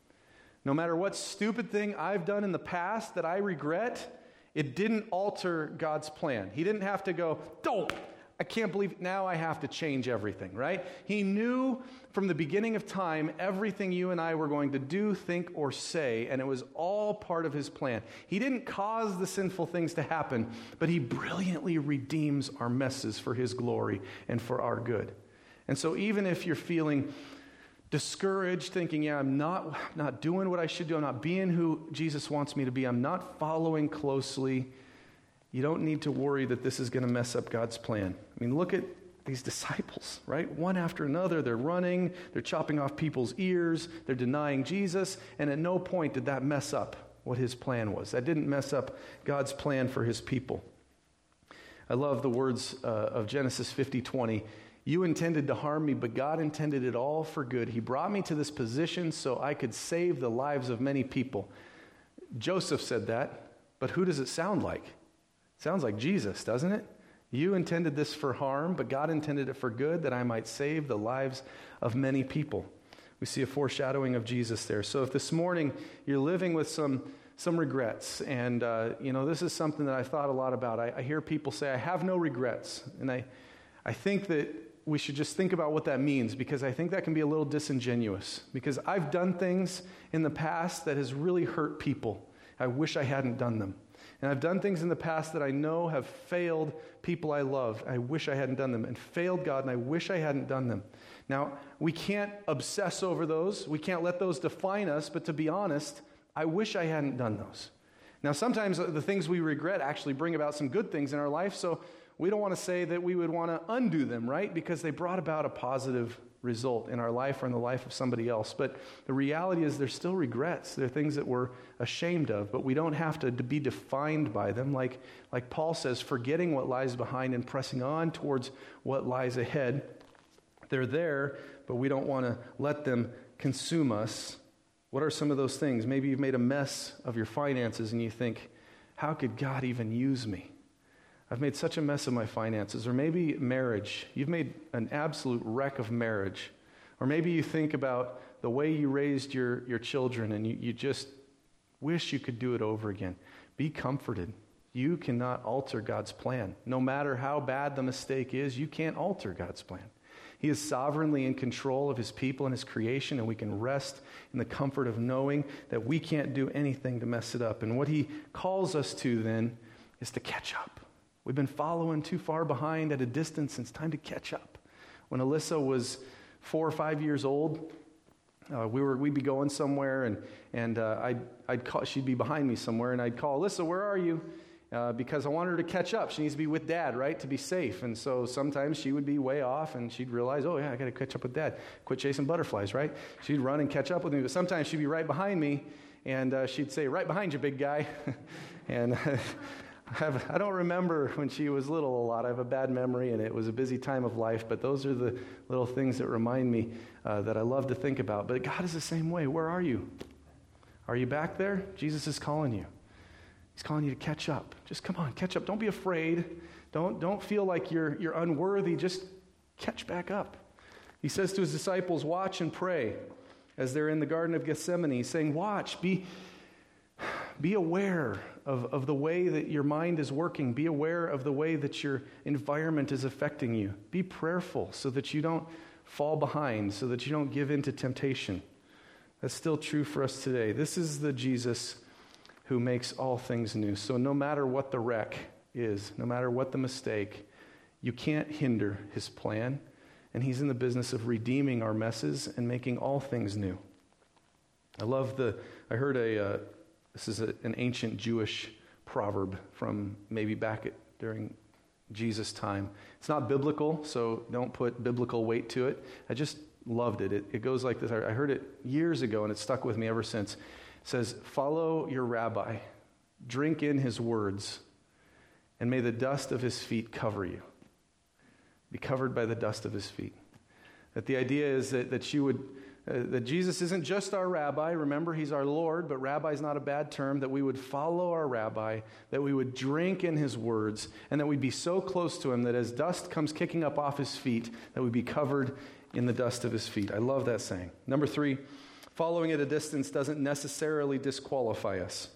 No matter what stupid thing I've done in the past that I regret, it didn't alter God's plan. He didn't have to go, don't, I can't believe now I have to change everything, right? He knew from the beginning of time everything you and I were going to do, think, or say, and it was all part of his plan. He didn't cause the sinful things to happen, but he brilliantly redeems our messes for his glory and for our good. And so even if you're feeling discouraged, thinking, yeah, I'm not, not doing what I should do, I'm not being who Jesus wants me to be, I'm not following closely, you don't need to worry that this is going to mess up God's plan. I mean, look at these disciples, right? One after another, they're running, they're chopping off people's ears, they're denying Jesus, and at no point did that mess up what his plan was. That didn't mess up God's plan for his people. I love the words uh, of Genesis fifty twenty. You intended to harm me, but God intended it all for good. He brought me to this position so I could save the lives of many people. Joseph said that, but who does it sound like? It sounds like Jesus, doesn't it? You intended this for harm, but God intended it for good, that I might save the lives of many people. We see a foreshadowing of Jesus there. So if this morning you're living with some some regrets, and uh, you know, this is something that I've thought a lot about. I, I hear people say, I have no regrets. And I, I think that we should just think about what that means, because I think that can be a little disingenuous. Because I've done things in the past that has really hurt people. I wish I hadn't done them. And I've done things in the past that I know have failed people I love. I wish I hadn't done them. And failed God, and I wish I hadn't done them. Now, we can't obsess over those. We can't let those define us. But to be honest, I wish I hadn't done those. Now, sometimes the things we regret actually bring about some good things in our life. So we don't want to say that we would want to undo them, right? Because they brought about a positive result in our life or in the life of somebody else. But the reality is there's still regrets. They're things that we're ashamed of, but we don't have to be defined by them. Like, like Paul says, forgetting what lies behind and pressing on towards what lies ahead. They're there, but we don't want to let them consume us. What are some of those things? Maybe you've made a mess of your finances and you think, how could God even use me? I've made such a mess of my finances. Or maybe marriage. You've made an absolute wreck of marriage. Or maybe you think about the way you raised your, your children and you, you just wish you could do it over again. Be comforted. You cannot alter God's plan. No matter how bad the mistake is, you can't alter God's plan. He is sovereignly in control of his people and his creation, and we can rest in the comfort of knowing that we can't do anything to mess it up. And what he calls us to then is to catch up. We've been following too far behind at a distance, and it's time to catch up. When Alyssa was four or five years old, uh, we were, we'd be going somewhere, and, and uh, I'd, I'd call, she'd be behind me somewhere, and I'd call, Alyssa, where are you? Uh, because I want her to catch up. She needs to be with Dad, right, to be safe. And so sometimes she would be way off, and she'd realize, oh, yeah, I got to catch up with Dad. Quit chasing butterflies, right? She'd run and catch up with me, but sometimes she'd be right behind me, and uh, she'd say, right behind you, big guy. And I, have, I don't remember when she was little a lot. I have a bad memory, and it was a busy time of life, but those are the little things that remind me uh, that I love to think about. But God is the same way. Where are you? Are you back there? Jesus is calling you. He's calling you to catch up. Just come on, catch up. Don't be afraid. Don't, don't feel like you're, you're unworthy. Just catch back up. He says to his disciples, watch and pray as they're in the Garden of Gethsemane. He's saying, watch, be, be aware of, of the way that your mind is working. Be aware of the way that your environment is affecting you. Be prayerful so that you don't fall behind, so that you don't give in to temptation. That's still true for us today. This is the Jesus who makes all things new. So no matter what the wreck is, no matter what the mistake, you can't hinder his plan. And he's in the business of redeeming our messes and making all things new. I love the, I heard a, uh, this is a, an ancient Jewish proverb from maybe back at, during Jesus' time. It's not biblical, so don't put biblical weight to it. I just loved it. It, it goes like this. I heard it years ago, and it's stuck with me ever since. It says, follow your rabbi, drink in his words, and may the dust of his feet cover you. Be covered by the dust of his feet. That the idea is that, that you would, uh, that Jesus isn't just our rabbi. Remember, he's our Lord, but rabbi is not a bad term. That we would follow our rabbi, that we would drink in his words, and that we'd be so close to him that as dust comes kicking up off his feet, that we'd be covered in the dust of his feet. I love that saying. Number three, following at a distance doesn't necessarily disqualify us.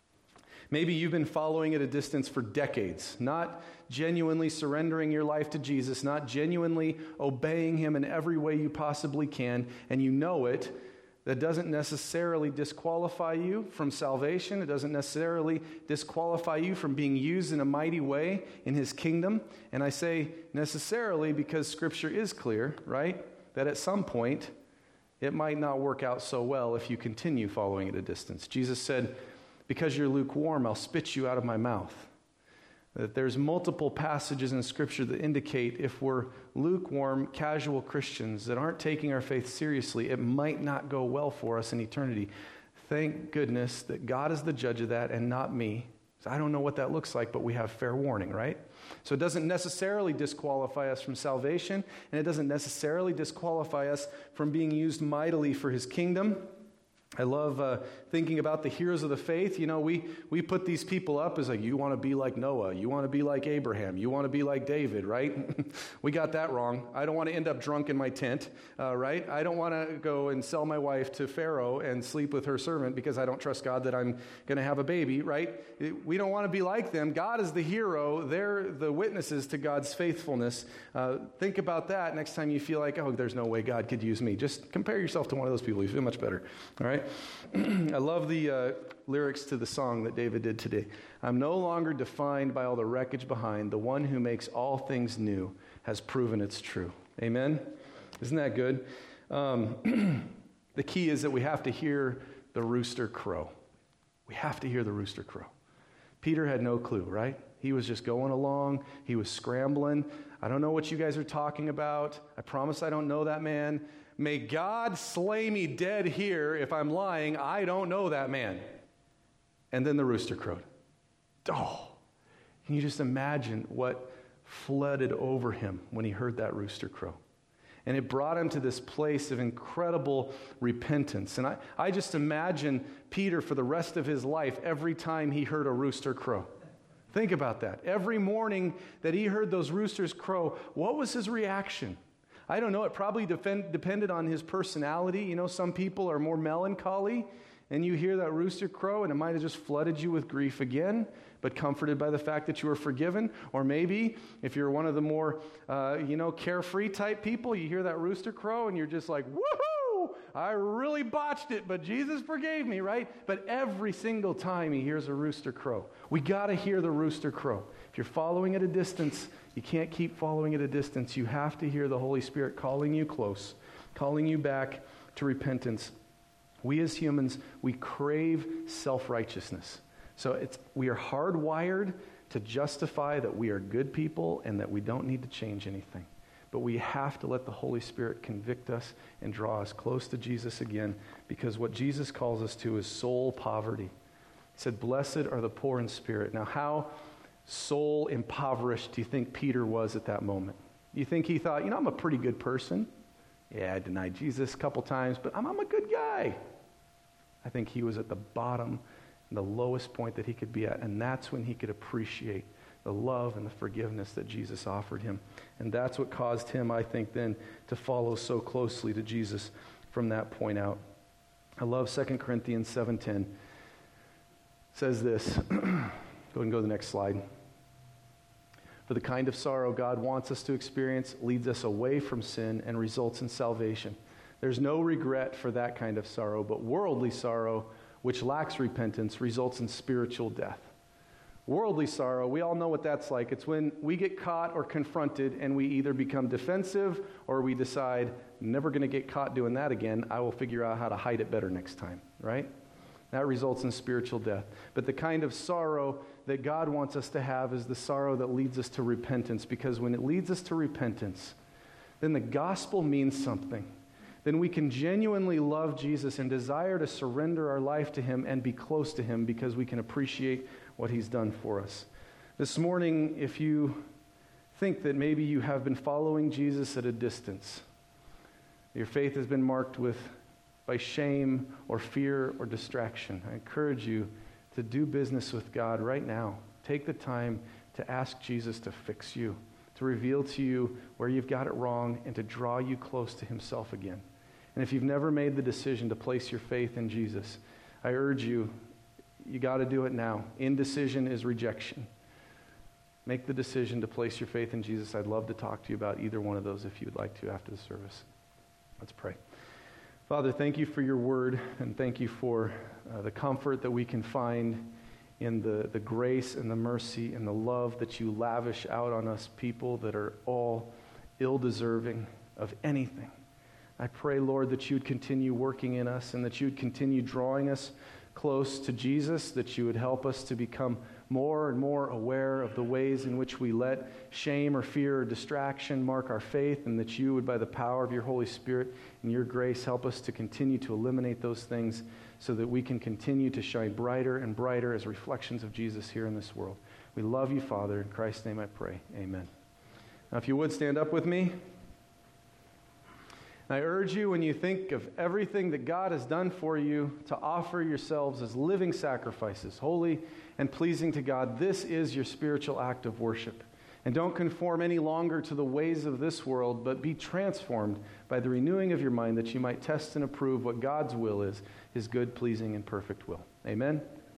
Maybe you've been following at a distance for decades, not genuinely surrendering your life to Jesus, not genuinely obeying him in every way you possibly can, and you know it. That doesn't necessarily disqualify you from salvation. It doesn't necessarily disqualify you from being used in a mighty way in his kingdom. And I say necessarily because Scripture is clear, right? That at some point, it might not work out so well if you continue following at a distance. Jesus said, because you're lukewarm, I'll spit you out of my mouth. That there's multiple passages in Scripture that indicate if we're lukewarm, casual Christians that aren't taking our faith seriously, it might not go well for us in eternity. Thank goodness that God is the judge of that and not me. I don't know what that looks like, but we have fair warning, right? So it doesn't necessarily disqualify us from salvation, and it doesn't necessarily disqualify us from being used mightily for his kingdom. I love uh, thinking about the heroes of the faith. You know, we, we put these people up as like, you want to be like Noah, you want to be like Abraham, you want to be like David, right? We got that wrong. I don't want to end up drunk in my tent, uh, right? I don't want to go and sell my wife to Pharaoh and sleep with her servant because I don't trust God that I'm going to have a baby, right? We don't want to be like them. God is the hero. They're the witnesses to God's faithfulness. Uh, think about that next time you feel like, oh, there's no way God could use me. Just compare yourself to one of those people. You feel much better, all right? I love the uh, lyrics to the song that David did today. I'm no longer defined by all the wreckage behind. The one who makes all things new has proven it's true. Amen? Isn't that good? Um, the key is that we have to hear the rooster crow. We have to hear the rooster crow. Peter had no clue, right? He was just going along. He was scrambling. I don't know what you guys are talking about. I promise I don't know that man. May God slay me dead here if I'm lying. I don't know that man. And then the rooster crowed. Oh, can you just imagine what flooded over him when he heard that rooster crow? And it brought him to this place of incredible repentance. And I, I just imagine Peter for the rest of his life every time he heard a rooster crow. Think about that. Every morning that he heard those roosters crow, what was his reaction? I don't know. It probably defend, depended on his personality. You know, some people are more melancholy, and you hear that rooster crow, and it might have just flooded you with grief again, but comforted by the fact that you were forgiven. Or maybe, if you're one of the more, uh, you know, carefree type people, you hear that rooster crow, and you're just like, woohoo! I really botched it, but Jesus forgave me, right? But every single time he hears a rooster crow, we got to hear the rooster crow. If you're following at a distance, you can't keep following at a distance. You have to hear the Holy Spirit calling you close, calling you back to repentance. We as humans, we crave self-righteousness. So it's we are hardwired to justify that we are good people and that we don't need to change anything. But we have to let the Holy Spirit convict us and draw us close to Jesus again, because what Jesus calls us to is soul poverty. He said, blessed are the poor in spirit. Now, how soul impoverished do you think Peter was at that moment? You think he thought, you know, I'm a pretty good person. Yeah, I denied Jesus a couple times, but I'm, I'm a good guy. I think he was at the bottom, the lowest point that he could be at, and that's when he could appreciate the love and the forgiveness that Jesus offered him. And that's what caused him, I think, then to follow so closely to Jesus from that point out. I love Second Corinthians seven ten. It says this. Go ahead and go to the next slide. For the kind of sorrow God wants us to experience leads us away from sin and results in salvation. There's no regret for that kind of sorrow, but worldly sorrow, which lacks repentance, results in spiritual death. Worldly sorrow, we all know what that's like. It's when we get caught or confronted and we either become defensive or we decide, never going to get caught doing that again. I will figure out how to hide it better next time, right? That results in spiritual death. But the kind of sorrow that God wants us to have is the sorrow that leads us to repentance, because when it leads us to repentance, then the gospel means something. Then we can genuinely love Jesus and desire to surrender our life to him and be close to him because we can appreciate what he's done for us. This morning, if you think that maybe you have been following Jesus at a distance, your faith has been marked with by shame or fear or distraction, I encourage you to do business with God right now. Take the time to ask Jesus to fix you, to reveal to you where you've got it wrong, and to draw you close to himself again. And if you've never made the decision to place your faith in Jesus, I urge you, you got to do it now. Indecision is rejection. Make the decision to place your faith in Jesus. I'd love to talk to you about either one of those if you'd like to after the service. Let's pray. Father, thank you for your word, and thank you for uh, the comfort that we can find in the, the grace and the mercy and the love that you lavish out on us people that are all ill-deserving of anything. I pray, Lord, that you'd continue working in us and that you'd continue drawing us close to Jesus, that you would help us to become more and more aware of the ways in which we let shame or fear or distraction mark our faith, and that you would, by the power of your Holy Spirit and your grace, help us to continue to eliminate those things so that we can continue to shine brighter and brighter as reflections of Jesus here in this world. We love you, Father. In Christ's name I pray. Amen. Now, if you would stand up with me. I urge you, when you think of everything that God has done for you, to offer yourselves as living sacrifices, holy and pleasing to God. This is your spiritual act of worship. And don't conform any longer to the ways of this world, but be transformed by the renewing of your mind, that you might test and approve what God's will is, his good, pleasing, and perfect will. Amen.